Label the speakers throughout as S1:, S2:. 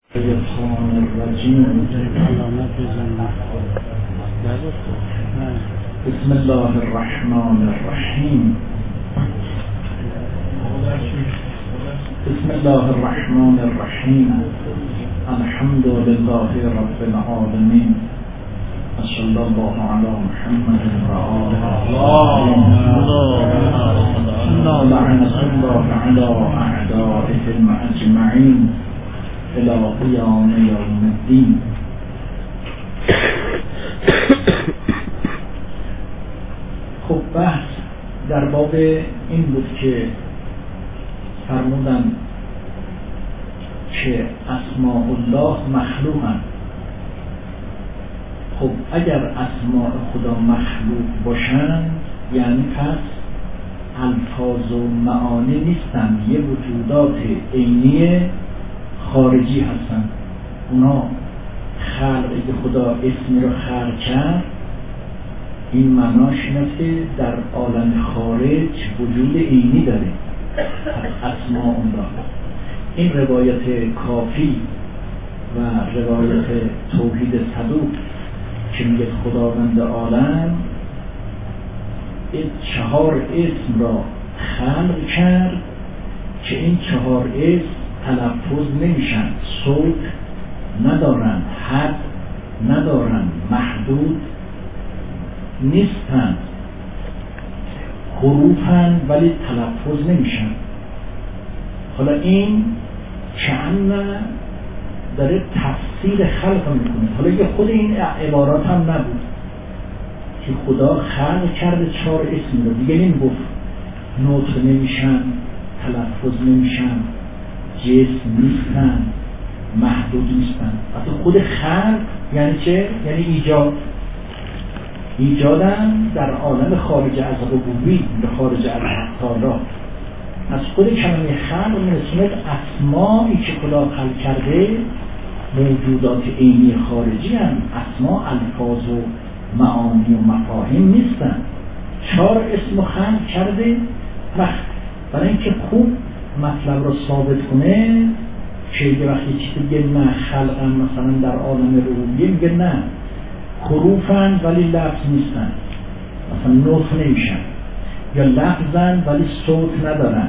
S1: الشیطان الرجیم. بسم الله الرحمن الرحیم. بسم الله الرحمن الرحیم. الحمد لله رب العالمین. صلی الله علی محمد و آله لعنة الله علی اعدائهم اجمعین الى قیام یوم الدین. خب بحث در باب این بود که فرمودن که اسماء الله مخلوقند. خب اگر اسماء خدا مخلوق باشند یعنی پس الفاظ و معانی نیستند، یه وجودات عینی خارجی هستند. اونا خلقی که خدا اسمی رو خلق کرد، این معناش اینه که در عالم خارج وجود عینی داره. اسماء الله، این روایت کافی و روایت توحید صدوق که میگه خداوند عالم این 4 اسم را خلق کرد که این 4 اسم تلفظ نمیشن، صوت ندارن، حد ندارن، محدود نیستن، حروفن ولی تلفظ نمیشن. حالا این چند داره تفسیر خلق میکنه. حالا یه خود این عبارات هم نبود که خدا خلق کرده 4 اسم رو، دیگه نمیگفت نطق نمیشن، تلفظ نمیشن، جسم نیستن، محدود نیستن. حتی خود خلق یعنی چه؟ یعنی ایجاد. ایجادن در عالم خارج از ربوبی، خارج از تعالی. از خود کلمه خلق میرسوند اسمایی که خدا خلق کرده موجودات عینی خارجی هم. اسما الفاظ و معانی و مفاهیم نیستن. 4 اسم خلق کرده برای اینکه خوب مطلب رو ثابت کنه که یه وقتی چیزی بگه نه خلقن مثلا در عالم ربوبیه، میگه نه حروفن ولی لفظ نیستن، مثلا نطق نمیشن، یا لفظن ولی صوت ندارن،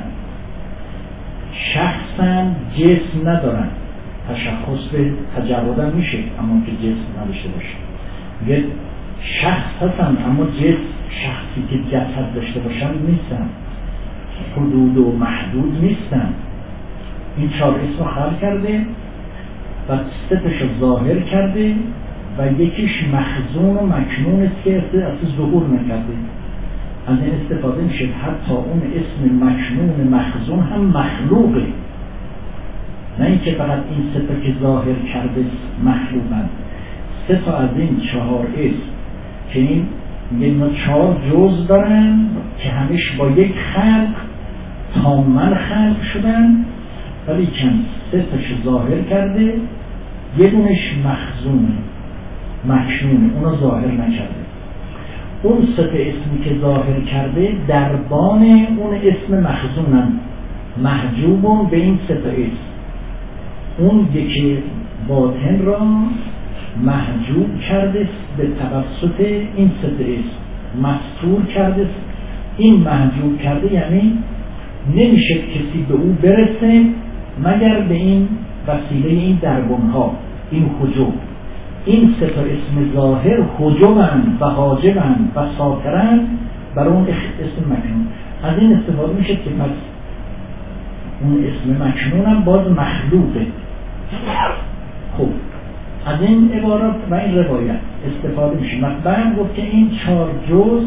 S1: شخصن جسم ندارن. تشخص به تجردن میشه اما که جسم نداشته باشه. یه شخص هستن اما جسم، شخصی که جسد داشته باشن نیستن، حدود و محدود نیستن. این 4 اسم خلق کرده و 3 تاشو ظاهر کرده و یکیش مخزون و مکنون است که اصلا ظهور نکرده. از این استفاده میشه حتی اون اسم مکنون مخزون هم مخلوقه، نه اینکه فقط این 3 تا که ظاهر کرده مخلوقن. 3 تا از این 4 اسم که این اینا 4 جز دارن که همیشه با یک خلق تامن خلق شدن، ولی چند 3 تاش ظاهر کرده، یه دونش مخزونه مکنونه، اونو ظاهر نکرده. اون 3 تا اسمی که ظاهر کرده دربان اون اسم مخزونن، محجوبون به این 3 تا اسم. اون یکی باطن را محجوب کرده به توسط این 3 تا اسم، مستور کرده. این محجوب کرده یعنی نمیشه کسی به او برسه مگر به این وسیله این دربانها، این حجوب. این 3 تا اسم ظاهر حجوبن و حاجبن و ساترن برای اون اسم مکنون. از این استفاده میشه که پس اون اسم مکنون هم باز مخلوقه. خب از این عبارات و این روایت استفاده میشه. مثلا گفت که این 4 جز،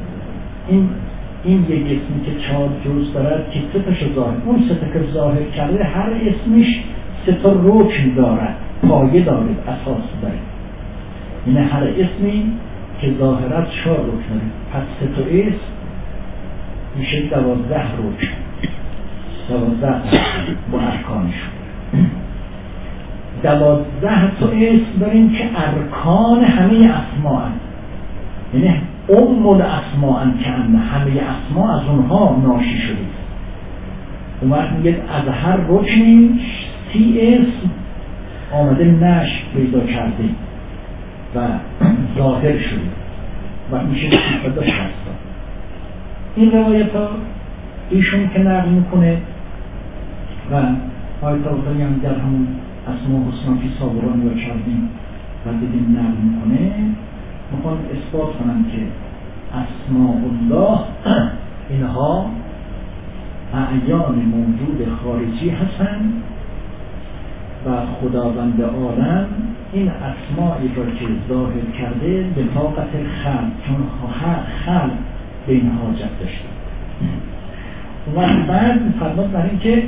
S1: این یک اسمی که 4 جز دارد که 3 تاشو ظاهر، اون 3 تا که ظاهر کرده هر اسمش 3 تا رکن دارد، پایه دارد، اساس دارد. یعنی هر اسمی که ظاهرت 4 رکن دارد. پس 3 تا اسم میشه 12 رکن، 12 با ارکانشون. 12 تا اسم داریم که ارکان همه اسماء هست. یعنی الاسماء که همه اسما از اونها ناشی شده. اون وقت میگه از هر رکنی 30 اسم آمده نشأ پیدا کرده و ظاهر شده و میشه صفت هست. این روایت ها ایشون که نقل میکنه و آیت آخری هم در همون اسماء حسنا فی سابقان رو کردیم و دیدیم نقل میکنه، میخوان اثبات کنن که اسماء الله اینها اعیان موجود خارجی هستن و خداوند عالم این اسمائی را که ظاهر کرده به طاقت خلق، چون خلق به این حاجت داشته. و بعد فرمود بر این که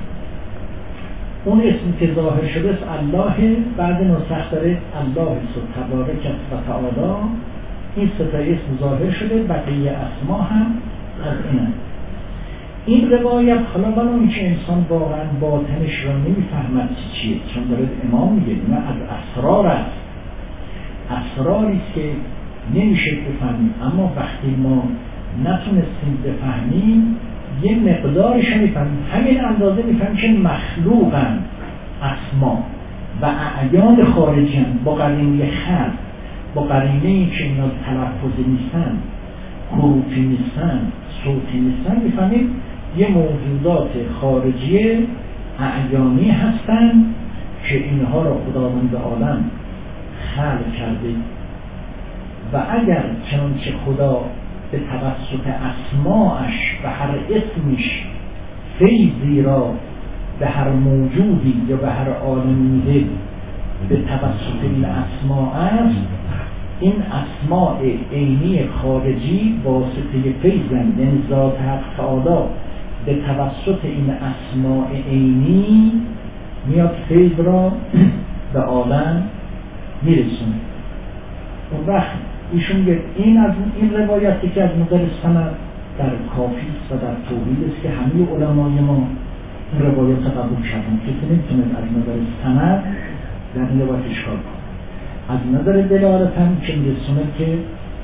S1: اون اسمی که ظاهر شده است الله، بعد نسخ داره الله تبارک و تعالی، این سه تا اسم ظاهر شده، بقیه اسما هم از اینه. این روایت حالا برای که انسان واقعا باطنش را نمیفهمد چیه، چون داره امام میگه نه از اسرار است، اسراری است که نمیشه بفهمیم، اما وقتی ما نتونستیم بفهمیم یه مقدارش میفهمیم، همین اندازه میفهمیم که مخلوقن اسما و اعیان خارجی با قرینه خلق، با قرینه این که اینا تلفظی نیستن، حروفی نیستن، صوتی نیستن، میفهمیم یه موجودات خارجی اعیانی هستن که اینها را خداوند عالم خلق کرده و اگر چنانچه خدا به توسط اسماعش و هر اسمش فیضی را به هر موجودی یا به هر عالمی میده به توسط این اسماء است، این اسماء عینی خارجی واسطه فیضن، یعنی ذات حق تعالی به توسط این اسماء عینی میاد فیض را به عالم میرسونه. اون وقت ایشون میگه این روایتی که از نظر سند در کافی است و در توحید است که همه علمای ما این روایت قبول کردن، کسی نمیتونه از نظر سند در این روایت اشکال کنه. از نظر دلالت هم که میرسونه که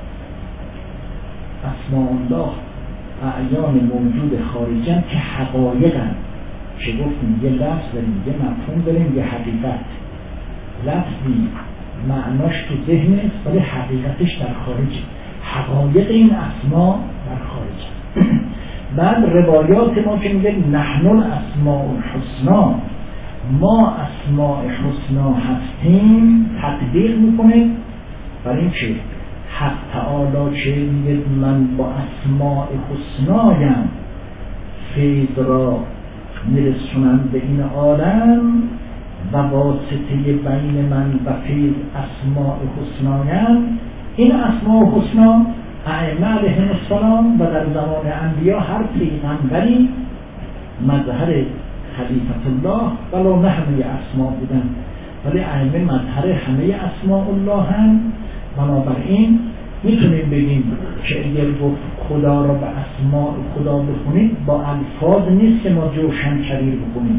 S1: اسماء الله اعیان موجود خارجی هم که حقایقن، که گفتیم یه لفظ داریم، یه مفهوم داریم، یه حقیقت. لفظی معناش تو ذهن است ولی حقیقتش در خارجه، حقایق این اسما در خارجه. بعد روایات ما که میگه نحن الاسماء الحسنا، ما اسماء حسنا هستیم، تطبیق میکنه برای این که حق تعالی چه میگه من با اسماء حسنایم فیض را میرسونم به این عالم و واسطه بین من و فیض اسماء حسنایم. این اسماء حسنا ائمه علیهم السلام و در زمان انبیا هر پیغمبری مظهر خلیفت الله ولو نه همه اسماء بودن، ولی ائمه مظهر همه اسماء الله هم. بنابراین میتونیم بگیم که اگر گفت خدا را به اسماء خدا بخونید با الفاظ نیست که ما جوشن کبیر بخونیم،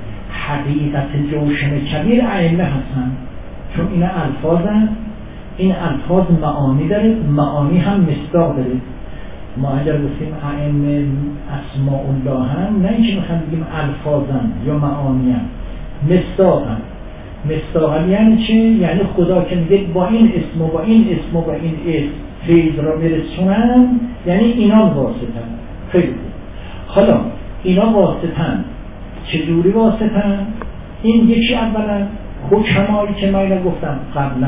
S1: حقیقت جوشن کبیر ائمه هستن، چون این الفاظن، این الفاظ معانی داره، معانی هم مصداق داره. ما اگر گفتیم ائمه اسماء الله هم، نه اینکه میخوام بگیم الفاظن یا معانی هم، مصداقن. مصداقن یعنی چه؟ یعنی خدا که میگه با این اسم و با این اسم و با این اسم فیض را برسونن، یعنی اینا واسطن. خیلی خوب. حالا اینا واسطن، چجوری واسطن؟ این یکی اولا حکمایی که من گفتم قبلا،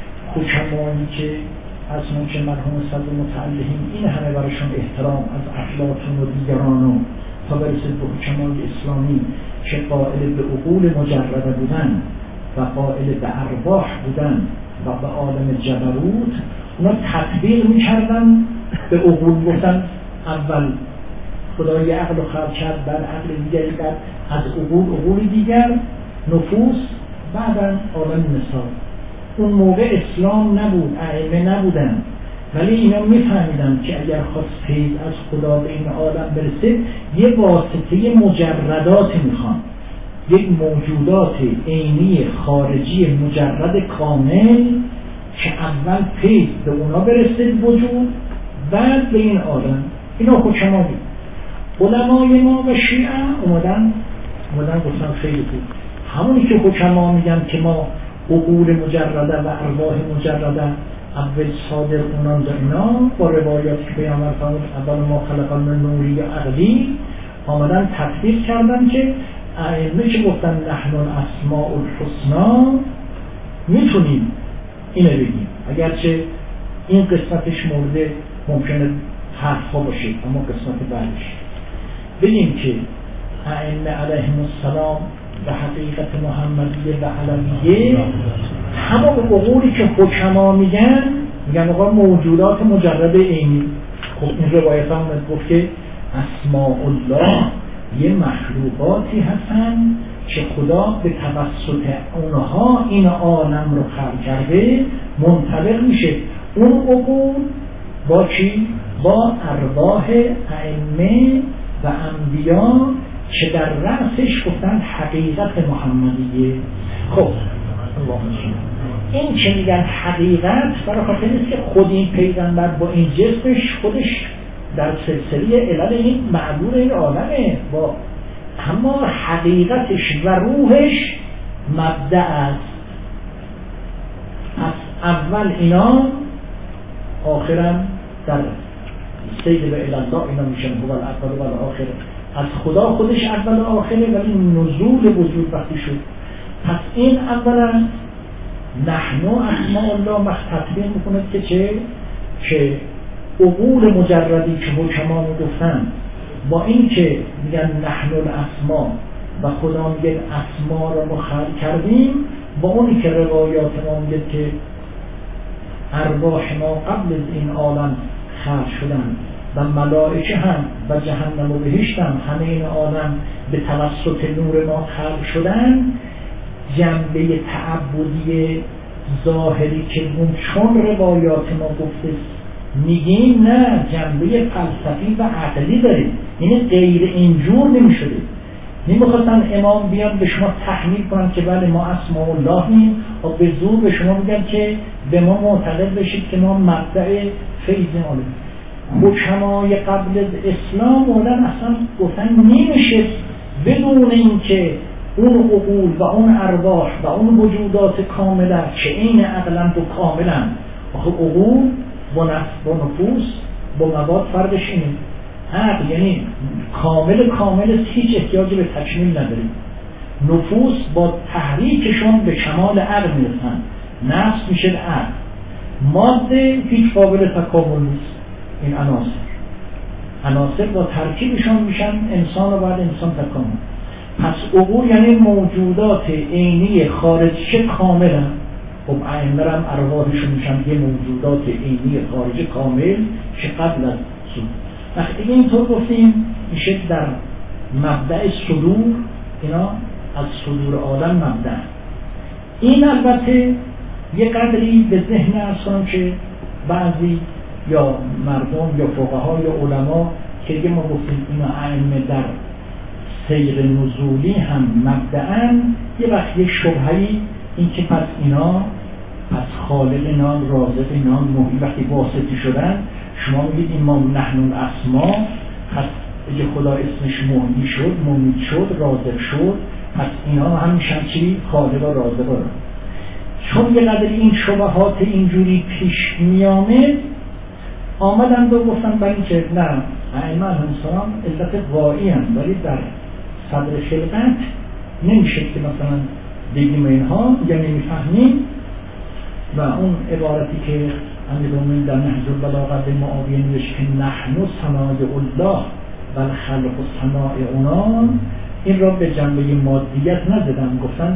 S1: حکمایی که اصلا که مرحوم صدر متعلهین این همه برایشون احترام از افلاطون و دیگران و تا برسید به حکمای اسلامی که قائل به عقول مجرده بودن و قائل به ارواح بودن و به عالم جبروت، اونا تطبیق میکردن به عقول. گفتن اول خدا یه عقل خلق کرد، بعد عقل دیگری، بعد از عقول دیگر نفوس، بعدا عالم مثال. اون موقع اسلام نبود، ائمه نبودن، ولی اینا میفهمیدن که اگر خواست فیض از خدا به این عالم برسه یه واسطه مجردات میخوان، یک موجودات عینی خارجی مجرد کامل که اول فیض به اونا برسه وجود، بعد به این عالم. اینا حکما بود. علمای ما و شیعه اومدن گفتن خیلی خوب، همونی که حکما میگن که ما عقول مجرده و ارواح مجرده اول صادر اونان در اینا با روایاتی که پیامبر فرمود اول ما خلقنا نوری یا عقلی آمدن تطبیق کردن که ائمه که گفتن نحن الاسماء الحسنا میتونیم اینو بگیم، اگرچه این قسمتش مورد ممکنه حرفا باشه، اما قسمت بعدش بگیم که ائمه علیهم السلام به حقیقت محمدیه و علویه همون عقولی که حکما میگن آقا موجودات مجرد عینی. خب این روایت هم گفت که اسماء الله یه مخلوقاتی هستن که خدا به توسط اونها این عالم رو خلق کرده منطبق میشه. اون عقول با چی؟ با ارواح ائمه و انبیا که در رأسش گفتن حقیقت محمدیه. خب این که میگن حقیقت برای خاطر است که خود این پیغمبر با این جسمش خودش در سلسله علل این معلول این عالمه، با اما حقیقتش و روحش مبدأ است. از اول اینا آخرم در سید به الله اینا میشن هو الاول و الاخر. از خدا خودش اول و آخره، ولی نزول وجود وقتی شد. پس این اولا نحن اسماء الله تطبیق میکنه که چه؟ که عقول مجردی که حکما میگفتن با این که میگن نحن الاسماء و خدا میگه اسما رو ما خلق کردیم، با اونی که روایات ما میگه که ارواح ما قبل از این عالم خلق شدن و ملائکه هم و جهنم و بهشت هم همه این عالم به توسط نور ما خلق شدن، جنبه تعبدی ظاهری که چون روایات ما گفته میگیم نه، جنبه فلسفی و عقلی داره، یعنی غیر اینجور نمیشده. نمیخواستن امام بیان به شما تحمیل کنن که بله ما اسماء الله نیم و به زور به شما میگن که به ما معتقد بشید که ما مبدأ فیض عالم. حکمای قبل از اسلام بودن اصلا گفتن نمیشه بدون اینکه اون عقول و اون ارواح و اون وجودات کامله که این عقلند و کاملند، آخه عقول با نفوس با مواد فرقش اینه. عقل یعنی کامل هیچ احتیاجی به تکمیل نداره. نفوس با تحریکشون به کمال عقل میرسن، نفس میشه عقل. ماده هیچ قابل تکامل نیست. این عناصر با ترکیبشون میشن انسان و بعد انسان تکامل. پس عقول یعنی موجودات عینی خارجی کاملا. خب ائمه هم ارواحشون میشن یه موجودات عینی خارجی کامل که قبل از صدور. وقتی اینطور گفتیم میشه در مبدأ صدور، اینا از صدور عالم مبدأ. این البته یه قدری به ذهن ارسان که بعضی یا مردم یا فقها یا علما که دیگه ما گفتیم اینا ائمه در سیر نزولی هم مبدأن، یه وقت یک شبهه‌ای این که پس اینا پس خالق اینا رازق اینا محی وقتی واسطی شدن، شما میگید این ما نحن الاسماء، پس اگه خدا اسمش محی شد ممید شد رازق شد، پس اینا هم میشن چی؟ خالق و رازق. چون یه قدر این شبهات اینجوری پیش میامد آمدن و گفتن برای که نه ائمه علیهم السلام علت واقعی هم، ولی در صدر خلقت نمیشه که مثلا بگیم اینها یا نمیفهمیم. و اون عبارتی که امیرالمومنین در نهج البلاغه به معاویه نوشت که نحن صنایع الله و الخلق صنایعنا، این را به جنبه مادیت نزدن، گفتن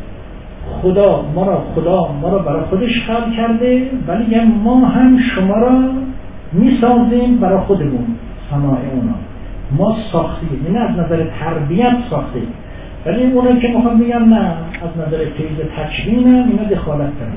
S1: خدا ما را برای خودش خلق کرده، ولی ما هم شما را میسازیم برای خودمون. صنایعنا ما ساختیم، یعنی از نظر تربیت ساختیم، ولی اونایی که میخوام بگم نه از نظر فیض تکوین هم اینا دخالت کردن.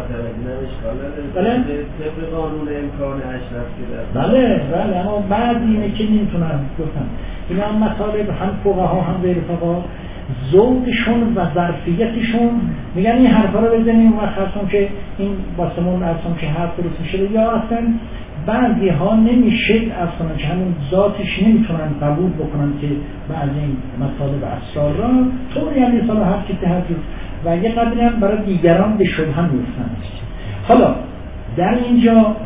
S1: بله
S2: طبق قانون امکان اشرف که
S1: بله اما بعد اینه که نمیتونن گفتن اینا هم مطالب هم فقها هم غیر فقها ذوقشون و ظرفیتشون میگن این حرفا رو بزنیم و خاصم که این باسمون ارسام که حرف درست میشه، یا اصلا بعضی ها نمیشه اصلا که همون ذاتش نمیتونن قبول بکنن که بعضی این مطالب اسرار را طوری علیه صلاح هر که تحجر و یه قدری هم برای دیگران به شبه هم میفتن. حالا در اینجا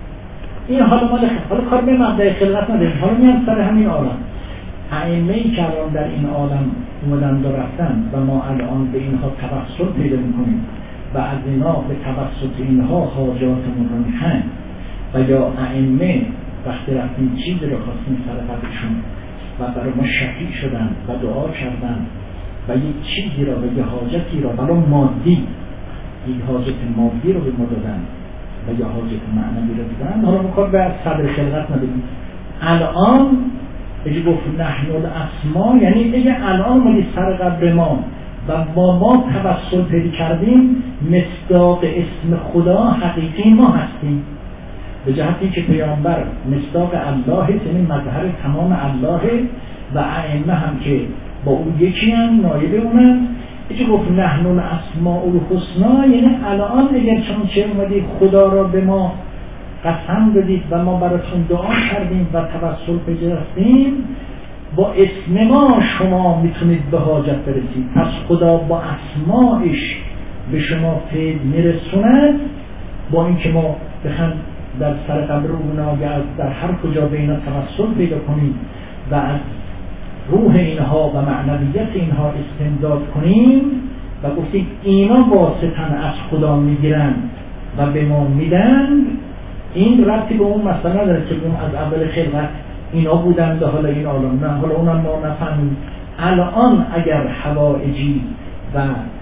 S1: این حالا کار به مبدأ خلقت نداریم، حالا میان سر همین عالم ائمه‌ای که الان در این عالم اومدن و رفتن و ما الان به اینها توسل پیدا میکنیم و از اینا به توسط اینها حاجاتمون رو میخوایم و یا ائمه وقتی رفتیم چیزی رو خواستیم سر قبلشون و برای ما شفیع شدن و دعا کردن و یک چیزی را و یک حاجتی را ولو مادی، یک حاجت مادی رو به ما دادن و یا حاجت معنوی رو دادن، حالا مکار به صدر خلقت نداریم. الان اگه گفت نحن الاسما یعنی اگه الان ما سر قبر ما و با ما توسل پیدا کردیم مصداق اسم خدا حقیقی ما هستیم، به جهتی که پیامبر مصداق الله یعنی مظهر تمام الله و ائمه هم که با اون یکی هم نایب اونن. اگه گفت نحن الاسماء الحسنا یعنی الان اگر چون چه اومدید خدا را به ما قسم دادید و ما براتون دعا کردیم و توسل پیدا با اسم ما شما میتونید به حاجت برسید. پس خدا با اسمائش به شما فیض میرسوند، با اینکه ما بخوایم در سر قبر اونا یا در هر کجا به اینا توسل پیدا کنیم و از روح اینها و معنویت اینها استمداد کنیم و گفتیم اینا واسطن از خدا میگیرن و به ما میدن، این ربطی به اون مسئله نداره که اون از اول خلقت اینا بودن به حالا این عالم نه، حالا اونم ما نفهمیم. الان اگر حوائجی و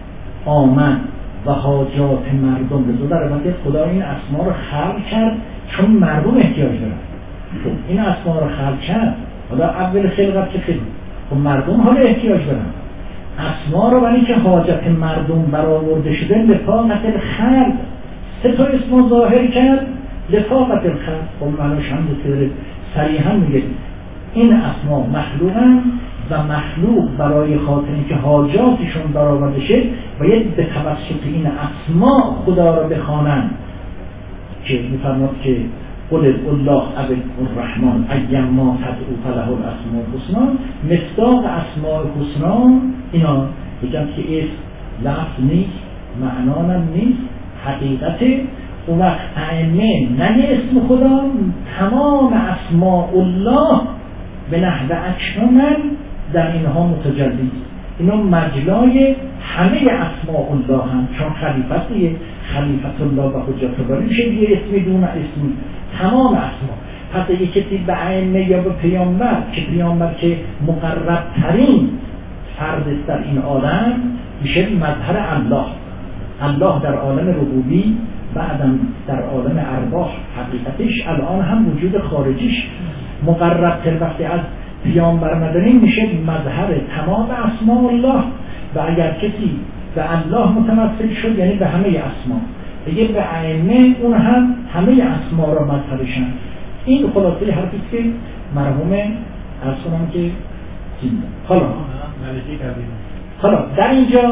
S1: آمد و حاجات مردم به در وقتی خدا این اسما رو خلق کرد چون مردم احتیاج دارن. این اسما رو خلق کرد حالا اول خلقت که خیلی خب مردم حالا احتیاج دارن اسما رو، ولی که حاجت مردم برآورده شده لفاقت الخلق. سه تا اسم ظاهر کرد لفاقت الخلق. خب معنیش هم داره صریحا میگه این اسما مخلوقن و مخلوق برای خاطر اینکه حاجاتشون برآورده شه باید به توسط این اسما خدا را بخوانند که میفرماد که قل الله عبد الرحمن ایما تدعو فله الاسماء الحسنا. مصداق اسماء الحسنا اینا بگم که اسم لفظ نیست، معنا نیست، حقیقته. اون وقت ائمه نگه اسم خدا، تمام اسماء الله به نحو اکمل در اینها متجلی. اینا مجلای همه اسماء الله هم، چون خلیفتیه، خلیفت الله و حجت الله میشه یه اسمی دون اسمی تمام اسما. پس اگه کسی به ائمه یا به پیامبر که پیامبر که مقرب ترین فرد است در این عالم میشه مظهر الله. الله در عالم ربوبی، بعدم در عالم ارواح حقیقتش، الان هم وجود خارجیش مقرب تر وقتی از پیامبر نداریم میشه مظهر تمام اسماء الله. و اگر کسی به الله متمثل شد یعنی به همه اسما، دیگه به ائمه اون هم همه اسما را مظهرشن. این خلاصه حرفی که مرحوم ارسلان که حالا در اینجا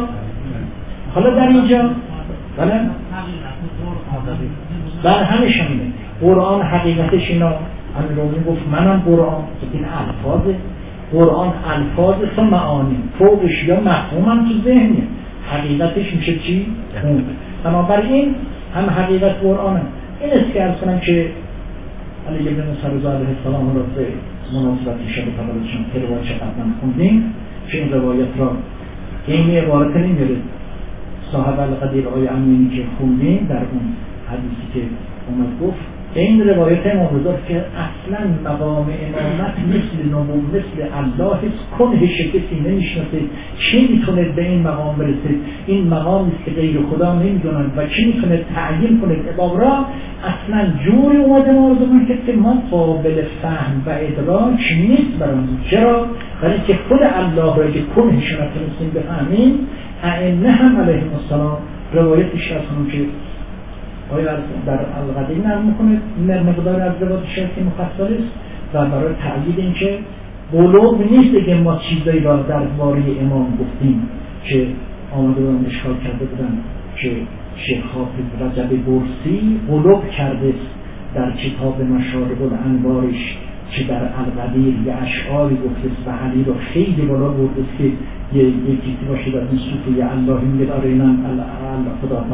S1: بر همه شمیده قرآن حقیقتش اینا امیرالمومنین گفت منم قرآن، این الفاظه قرآن، الفاظ و معانی فوقش یا مفهوم هم تو ذهنه، حقیقتش میشه چی؟ بنابراین هم حقیقت قرآن هم. این است که ارز کنم که علی ابن موسی علیه السلام را به مناسبت شب تولدشون که روایت قبلا خوندیم که این روایت را این عبارت نمیره صاحب القدیر آیه امینی که خوندیم در اون حدیثی که اومد گفت این روایت امام رضا که اصلا مقام امامت مثل الله کنهش کسی نمیشناسه، چی میتونه به این مقام برسه؟ این مقامی که غیر خدا نمیدونن و چی میتونه تعیین کنه اباب را؟ اصلا جوری اومده موضوع که ما قابل فهم و ادراک نیست برامون. چرا؟ برای که خود الله را که کنهش نتونستیم بفهمیم. ائمه هم علیهم السلام روایتش هستن که آیا در القدیم نرم میکنه مقدار از روایت شرطی مفصل است و برای تأیید این که قلوب نیست که ما چیزایی را درباره امام گفتیم که آمده بودن اشکال کرده بودن که شیخ حافظ رجب برسی قلوب کرده در کتاب مشارب الانوارش چه در القدیر یه اشعاری گفته و علی رو خیلی بالا برده که یه کسی باشه در این صوفه یه اللهی میگه داره اینم خدا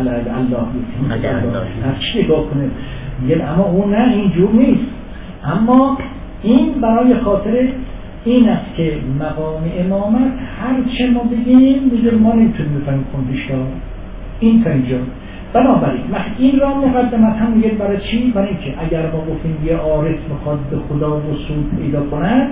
S1: الله هر چی نگاه کنه میگه اما اون نه اینجور نیست. اما این برای خاطر این است که مقام امامت هر چه ما بگیم میگه ما نمیتونیم بفهمیم کنتشتا این تا اینجا. بنابراین این را مقدمت هم میگه برای چی؟ برای اینکه اگر ما گفتیم یه عارف میخواد به خدا وصول پیدا کند،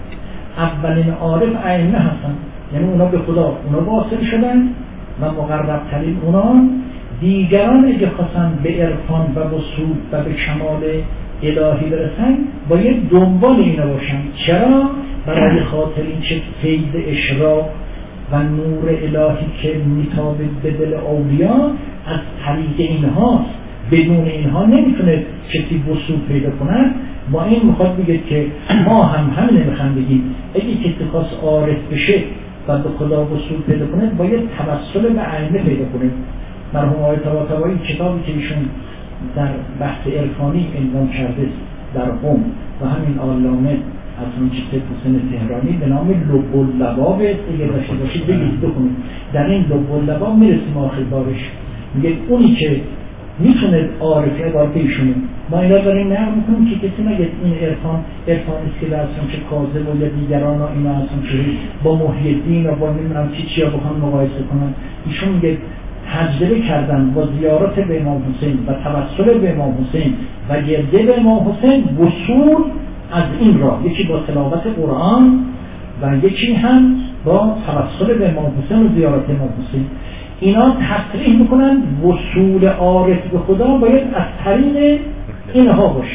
S1: اولین عارف ائمه هستن، یعنی اونا به خدا اونا واصل شدن و مقربترین اونا. دیگران اگه خواستن به عرفان و وصول و به کمال الهی برسن باید دنبال اینا باشن. چرا؟ برای خاطر این چه فیض اشراق و نور الهی که میتابه به دل اولیا از طریق اینهاست. بدون اینها نمیتونه کسی وصول پیدا کنه. با این میخواد بگه که ما همین نمیخوام بگیم اگه کسی خواست عارف بشه و به خدا وصول پیدا کنه باید توسل به ائمه پیدا کنه. مرحوم آقای طباطبایی کتابی که ایشون در بحث عرفانی عنوان کرده در قم و همین علامه از اون چیز حسین تهرانی به نام لب اللباب اگه داشته باشید بگید بخونید. در این لب اللباب میرسیم آخر بارش میگه اونی که میتونه عارفی عبارت ایشونه. ما اینا داریم نقل میکنیم که کسی نگه این عرفانیست که درستان چه کاذب و یا دیگران و اینا هستن که با محی الدین و با نمیدونم چی ها با هم مقایسه کنن. ایشون میگه تجربه کردن با زیارت به امام حسین و توسل به امام حسین و گرده به امام حسین وصول از این راه، یکی با تلاوت قرآن و یکی هم با توسل به امام حسین و زیارت امام حسین. اینا تصریح میکنن وصول عارف به خدا باید از طریق اینها باشه.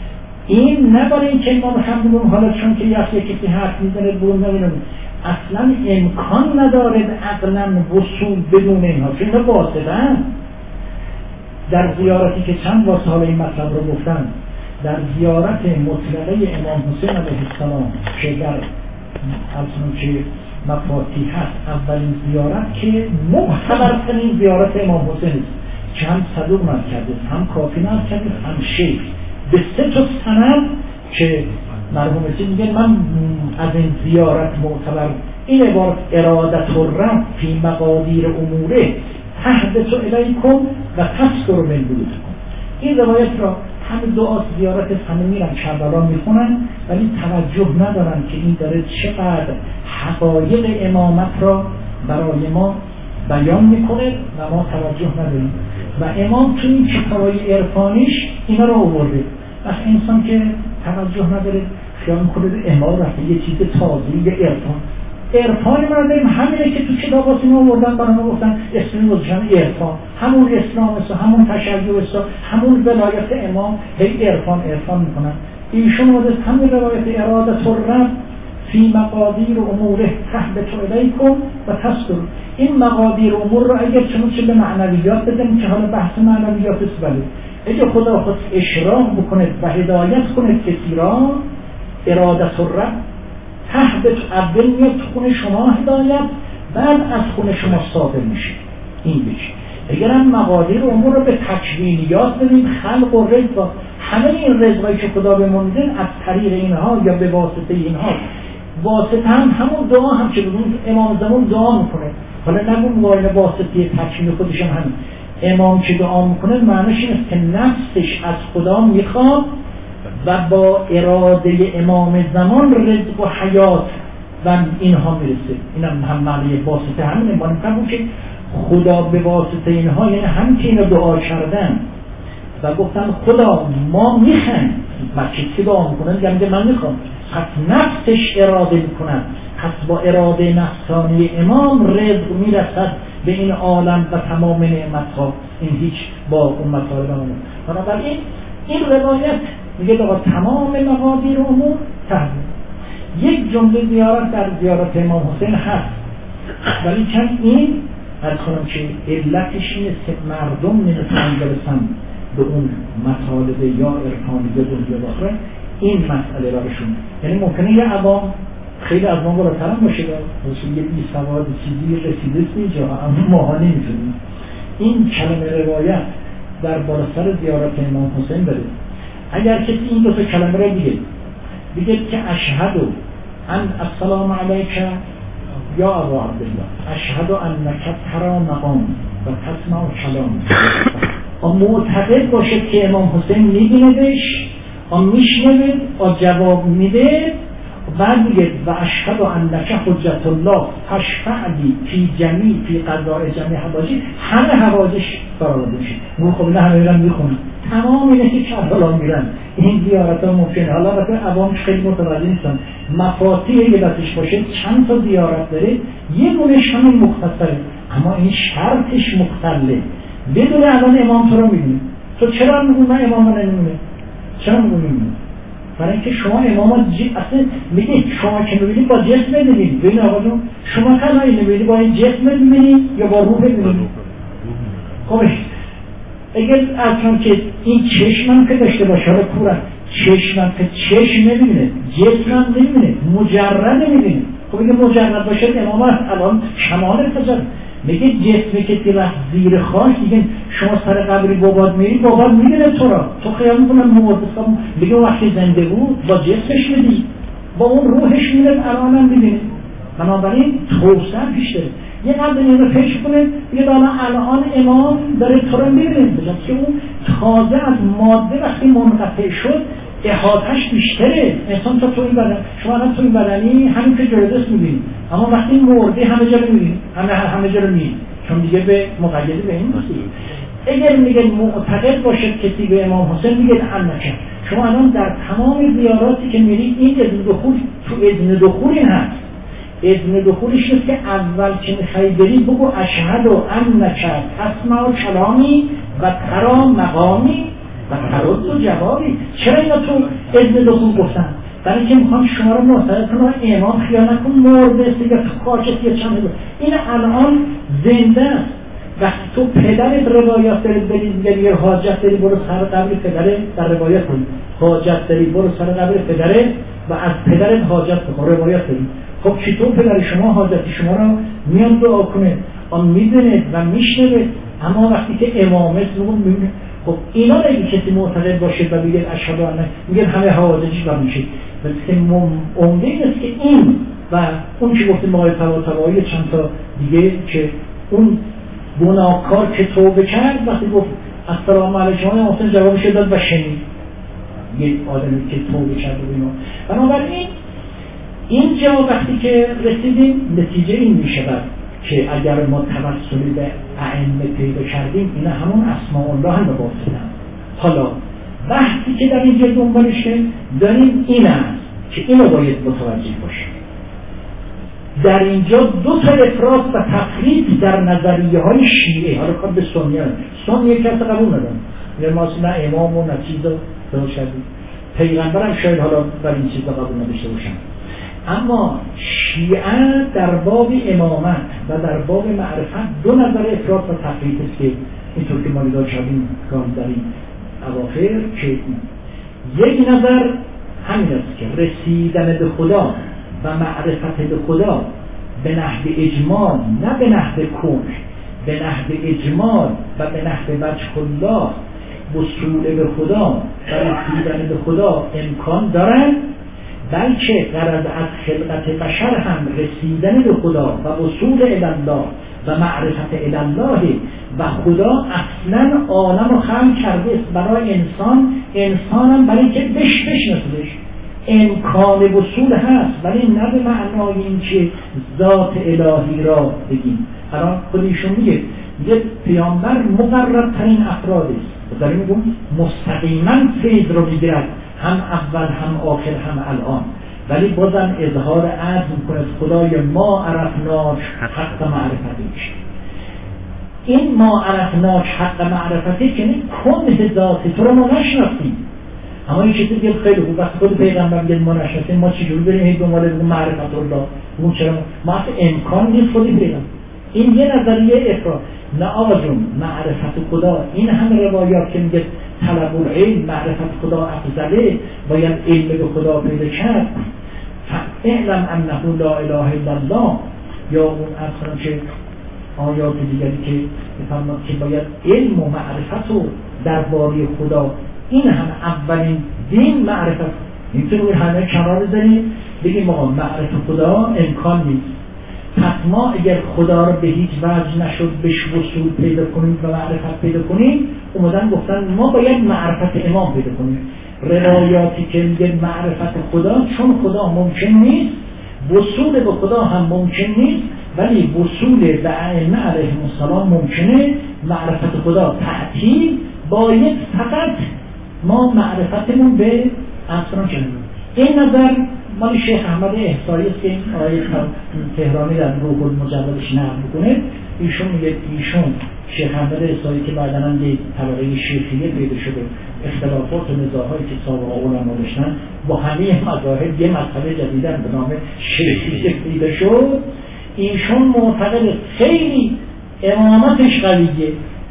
S1: این نه برای اینکه ما بخوام حالا چون که یکی حرف میزنه برون نبینم اصلا امکان نداره عقلا وصول بدون اینها، چون اینا واسطه‌اند. در زیارتی که چند واسه حالا این مطلب رو گفتن، در زیارت مطلقه امام حسین علیه السلام که در اصلا که مفاتیح هست، اولین زیارت که معتبرترین زیارت امام حسین است که هم صدوق نقل کرده هم کافی نقل کرده هم شیخ به 3 تا سند که مرحوم چی میگن من از این زیارت معتبر این عبارت ارادت الرب فی مقادیر اموره تحدث الیکم و تذکر من بلوغکم. این روایت را همه دعا زیارت همه میرن کربلا میخونن ولی توجه ندارن که این داره چقدر حقایق امامت را برای ما بیان میکنه و ما توجه نداریم. و امام توی این کتابای عرفانیش اینا رو آورده. وقت انسان که توجه نداره خیال میکنه به امام رفته یه چیز تازه‌ای به عرفان ما داریم. همینه که تو کتابات اینا آوردن برای ما گفتن اسم روشن عرفان، همون اسلام است، همون تشیع است، همون ولایت امام. هی عرفان میکنن. ایشون اومده همین روایت ارادت الرب فی مقادیر اموره تحدث الیکم و تذکر. این مقادیر امور رو اگر چه به معنویات بدیم که حالا بحث معنویات است، ولی اگه خدا خود اشراق بکنه و هدایت کنه کسی را، ارادت الرب تحدث اول میاد خون شما هدایت، بعد از خون شما صادر میشه. این بشه. اگر هم مقادیر امور رو به تکوینیات بدیم، خلق و رزق، همه این رزقایی که خدا به ما میده از طریق اینها یا به واسطه اینها. واسطه هم همون دعا هم که بگیم امام زمان دعا میکنه، حالا نگون مقایل واسطه تکوین خودش هم همین. امام که دعا میکنه معنیش این است که نفسش از خدا میخواد و با اراده امام زمان رزق و حیات و اینها میرسه. این هم معنی واسطه همینه. ما نمی‌فهمیم که خدا به واسطه اینها، یعنی هم که اینا دعا کردن و گفتن خدا ما میخوایم و کسی دعا میکنن میگه من میخوام، پس نفسش اراده میکنن، پس با اراده نفسانی امام رزق میرسد به این عالم و تمام نعمتها. این هیچ با اون مطالب نمونه. بنابراین این روایت میگه با تمام مقادیر امور تحدید. یک جمله زیارت در زیارت امام حسین هست، ولی چند این از کنم که علتش این است که مردم نمیتونن برسن به اون مطالب یا عرفانی به دنیا باخره. این مسئله براشون، یعنی ممکنه یه عوام خیلی از ما بالاتر هم باشه، یه بی سواد چیزی رسیده اینجا، اما ماها نمیتونیم. این کلمه روایت در بالاتر زیارت امام حسین بره اگر کسی این دو تا کلمه را بگه که اشهد ان السلام علیک یا ابا عبدالله، اشهد انک تری مقام و تسمع کلام، معتقد باشه که امام حسین میبیندش، میشنوه، جواب میده، بعد میگه و اشهد انک حجت الله فاشفعلی فی جمیع فی قضاء جمیع حوائجی، همه حوائجش برآورده میشه. خب نه همه میرن میخونن، تمام اینه که کربلا میرن، این زیارت ها ممکنه. حالا وقتی عوامش خیلی متوجه نیستن، مفاتیح یه دستش باشه چند تا زیارت داره، یه دونش همین مختصره، اما این شرطش مختله. بدون الان امام تو رو میبینی، تو چرا میگونی من امام رو نمیبینی؟ چرا میگونی؟ برای اینکه شما امام اصلا میگید شما که میبینید با جسم ببینید. ببین آقا جون، شما تنهایی نمیبینید، با این جسم ببینید یا با روح ببینید؟ خب اگر اصلا که این چشمم که داشته باشه، حالا کورم چشمم که چشم نمیبینه، جسمم نمیبینه، مجرد نمیبینه. خب اگه مجرد باشه امام الان شمال تجرد میگه جسمی که تی رفت زیر خاک، دیگه شما سر قبری باباد میری، باباد میبینه تو را، تو خیال میکنم مردستم، میگه وقتی زنده بود با جسمش میدی، با اون روحش میره، الان هم میبینه. بنابراین توسعه پیش داره. یه قدر اینو پیش کنه، یه دانا الان امام داره تو را میبینه، بجا که اون تازه از ماده وقتی منقطع شد احاطه‌اش بیشتره. انسان تا تو این بدن، شما الان تو این بدنی همین که جلدست میبینی، اما وقتی مرده همه جا رو میبینی، همه جا رو میبینی، چون دیگه به مقیده به این نیستی. اگر میگه معتقد باشه کسی به امام حسین، میگه انکه شما الان در تمام زیاراتی که میری این اذن دخول، تو اذن دخول این هست. اذن دخولش نیست که اول که میخوای بری بگو اشهد انک تسمع کلامی و تری مقامی و ترد و جوابی. چرا اینا تو اذن دخول گفتن؟ برای اینکه میخوام شما رو معتقد کنم امام خیال نکن مرده است یا تو خاکست یا چند. این الان زنده است. وقتی تو پدرت روایات دارید برید یه حاجت داری برو سر قبر پدرت در روایت کنید، حاجت داری برو سر قبر پدرت و از پدرت حاجت بکن، روایت دارید. خب چطور پدر شما حاجت شما رو میان دعا کنه، آن میدونه و میشنوه، اما وقتی که امامت رو میبینه. خب اینا رو اگه کسی معتقد باشه و بگه اشهد ان، میگه همه حوادثش بر میشه. ولی عمده این است که این و اون که گفتیم آقای طباطبایی چند تا دیگه که اون گناهکار که توبه کرد وقتی گفت السلام علیکم حسین جوابش داد و شنید، یه آدمی که توبه کرد و اینا. بنابراین اینجا وقتی که رسیدیم نتیجه این میشه که اگر ما توسلی به ائمه پیدا کردیم، اینا همون اسماء الله هم به باطنن. حالا بحثی که در اینجا دنبالش داریم این است که اینو باید متوجه باشیم. در اینجا دو تا افراط و تفریط در نظریه های شیعه، حالا کار به سنیه کسی قبول ندارن، یعنی ما نه امام و نه چیز رو درست کردیم، پیغمبرم شاید حالا بر این چیز قبول نداشته باشن. اما شیعه در باب امامت و در باب معرفت دو نظر افراط و تفریط است که اینطور که ما دیدار کردیم در این اواخر، که یک نظر همین است که رسیدن به خدا و معرفت به خدا به نحو اجمال، نه به نحو کون، به نحو اجمال و به نحو وجه الله، وصول به خدا و رسیدن به خدا امکان دارند، بلکه غرض از خلقت بشر هم رسیدن به خدا و وصول الی الله و معرفت الی الله و خدا اصلا عالم رو خلق کرده است برای انسان هم برای که بشناسدش. امکان وصول هست ولی نه به معنای این که ذات الهی را بگیم. الان خودشون میگه پیامبر مقرب ترین افراد است، داریم میگم مستقیما فیض رو میگیرد، هم اول هم آخر هم الان، ولی بازم اظهار عزم کنه خدای ما عرفناک حق معرفتیش. این ما عرفناک حق معرفتی که این کنه ذاتی تو رو ما نشناختیم. اما این چیزی که خیلی خوب وقتی خود پیغمبر میگه ما نشناختیم، ما چجوری بریم هی دنبال معرفت الله؟ اون چرا ما اصلا امکان نیست خودی پیغمبر. این یه نظریه افراد. نه آقا جون، معرفت خدا این همه روایات که میگه طلب العلم، معرفت خدا افضله، باید علم به خدا پیدا کرد، اعلم انه لا اله الا الله، یا اون اصلا که آیات دیگری که میفرماد که باید علم و معرفت رو درباره خدا این هم اولین دین معرفت. اینطور همه کنار بزنیم بگیم ما معرفت خدا امکان نیست. پس ما اگر خدا رو به هیچ وجه نشد بهش وصول پیدا کنیم و معرفت پیدا کنیم، اومدن گفتن ما باید معرفت امام پیدا کنیم. روایاتی که میگه معرفت خدا، چون خدا ممکن نیست، وصول به خدا هم ممکن نیست، ولی وصول به ائمه علیهم السلام ممکنه. معرفت خدا تعطیل، باید فقط ما معرفتمون به اصلا کنیم. این نظر مال شیخ احمد احصایی است که این آیه تهرانی در روح المجلدش نقل میکنه. ایشون میگه ایشون شیخ احمد احصایی که بعداً هم به طبقه شیخیه پیدا شده، اختلافات و نزاعاتی که سابقا علما داشتن با همه مذاهب یه مسئله جدیدن به نام شیخیه پیدا شد. ایشون معتقد خیلی امامتش قویه،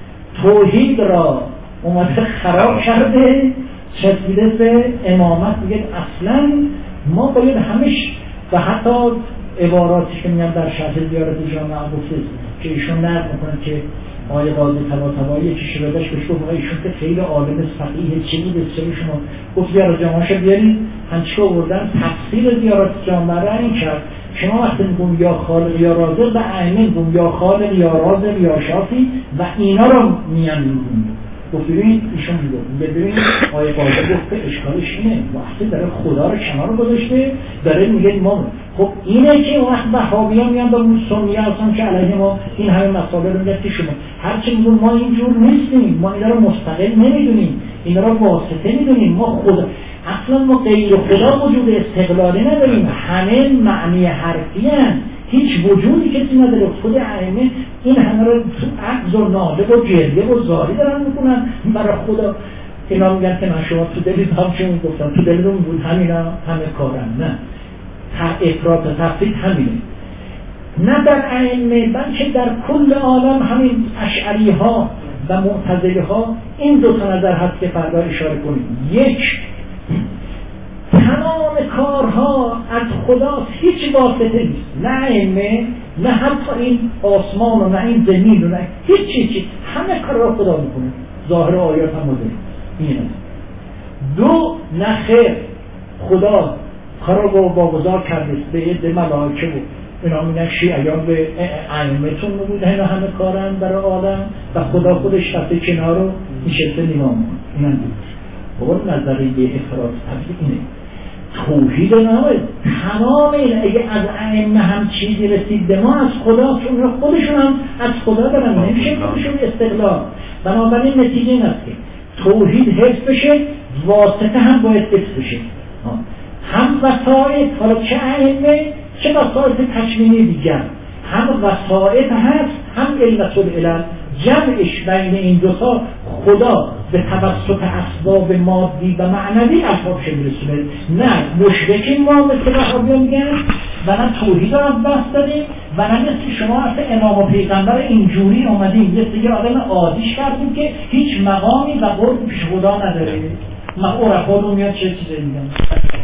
S1: توحید را اومده خراب کرده، چسبیده به امامت. میگه اصلا ما باید همش و حتی عباراتی که میگن در شرح زیارت جامع گفته که ایشون نقل میکنه که آقای قاضی طباطبایی یکی شیرازش بهش گفت ایشون که خیلی عالم فقیه چی بود چه شما گفت زیارت جامعه‌شو بیارید همچه آوردن تفسیر زیارت جامعه را این کرد. شما وقتی میگم یا خالق یا رازق و ائمه میگم یا خالق یا رازق یا شافی و اینا رو میان میگم. گفت ببینید ایشون میگه ببینید آیه قاضی گفت که اشکالش اینه وقتی داره خدا رو کنار گذاشته داره میگه ما خب اینه که وقت وهابیان میان با سنی هستن که علیه ما این همه مسائل رو میگن که شما هرچی میگن ما اینجور نیستیم، ما اینا رو مستقل نمیدونیم، اینا رو واسطه میدونیم، ما خدا اصلا ما غیر خدا وجود استقلالی نداریم، همه معنی حرفی هستند، هیچ وجودی کسی نداره. خود ائمه این همه رو تو عجز و ناله و گریه و زاری دارن میکنن برای خدا. اینا میگن که من شما تو دلیل هم چون گفتم تو دلیل بود همینا همه کارن، نه افراط و تفرید همینه، نه در ائمه بلکه در کل عالم همین اشعری ها و معتزلی ها. این دو تا نظر هست که فردا اشاره کنیم. یک، تمام کارها از خدا، هیچ واسطه نیست، نه ائمه نه حتی این آسمان و نه این زمین و نه هیچ همه کار را خدا میکنه. ظاهر آیات هم مدر این است. دو، نه خیر، خدا کار را واگذار کرده به عده ملائکه بود، اینا میگن شیعیان به ائمه‌تون نبود اینا همه کارن برای عالم و خدا خودش رفته کنار رو نشسته نگاه میکنه. اینا بود بقول نظریه افراط تفرید اینه. توحید نامه تمام این اگه از ائمه هم چیزی رسید به ما از خدا، چون خودشون هم از خدا دارن، نمیشه خودشون استقلال. بنابراین نتیجه این است که توحید حفظ بشه، واسطه هم باید حفظ بشه. هم وسائط، حالا چه ائمه چه وسائط تکوینی دیگر، هم وسائط هست هم علت العلل. جمعش بین این دوتا خدا به توسط اسباب مادی و معنوی الفاظش میرسونه. نه مشرکین ما مثل وهابیان میگن و نه توحید رو از دست دادیم و نه مثل شما اصلا امام و پیغمبر اینجوری اومدیم مثل یه آدم عادیش کردیم که هیچ مقامی و قرب پیش خدا نداره. ما عرفا رو میاد چه چیزی میگن.